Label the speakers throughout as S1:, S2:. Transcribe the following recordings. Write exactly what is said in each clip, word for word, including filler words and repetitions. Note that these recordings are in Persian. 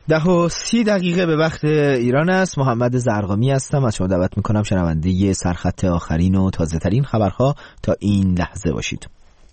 S1: ده و سی دقیقه به وقت ایران است. محمد زرقامی هستم. از شما دعوت میکنم شنونده سرخط آخرین و تازه ترین خبرها تا این لحظه باشید.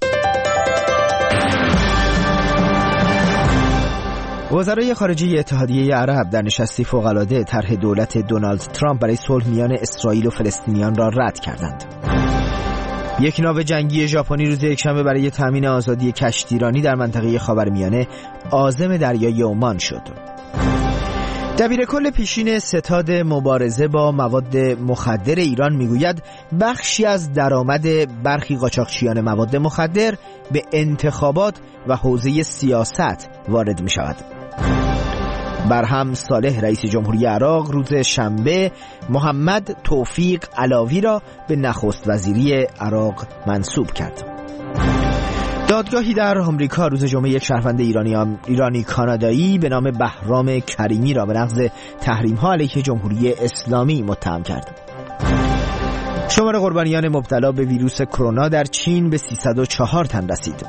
S1: وزرای خارجه اتحادیه عرب در نشستی فوق‌العاده طرح دولت دونالد ترامپ برای صلح میان اسرائیل و فلسطینیان را رد کردند. یک ناو جنگی ژاپنی روز یکشنبه برای تامین آزادی کشتیرانی در منطقه خاورمیانه عازم دریای عمان شد. دبیرکل پیشین ستاد مبارزه با مواد مخدر ایران میگوید بخشی از درآمد برخی قاچاقچیان مواد مخدر به انتخابات و حوزه سیاست وارد می شود. برهم صالح رئیس جمهوری عراق روز شنبه محمد توفیق علاوی را به نخست وزیری عراق منصوب کرد. دادگاهی در آمریکا روز جمعه یک شهروند ایرانی ایرانی کانادایی به نام بهرام کریمی را به نقض تحریم‌ها علیه جمهوری اسلامی متهم کرد. شمار قربانیان مبتلا به ویروس کرونا در چین به سیصد و چهار تن رسید.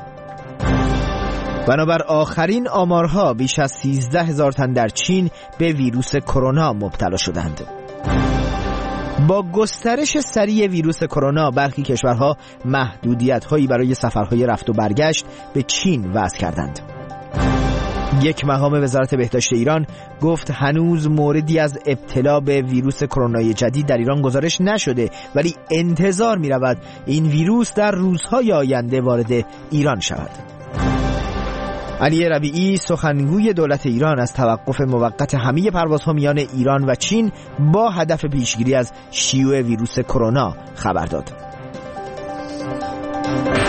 S1: بنابر آخرین آمارها بیش از سیزده هزار تن در چین به ویروس کرونا مبتلا شدند. با گسترش سریع ویروس کرونا برخی کشورها محدودیت‌هایی برای سفرهای رفت و برگشت به چین وضع کردند. یک مقام وزارت بهداشت ایران گفت هنوز موردی از ابتلا به ویروس کرونا جدید در ایران گزارش نشده، ولی انتظار می‌رود این ویروس در روزهای آینده وارد ایران شود. علی ربیعی سخنگوی دولت ایران از توقف موقت همه پروازها میان ایران و چین با هدف پیشگیری از شیوع ویروس کرونا خبر داد.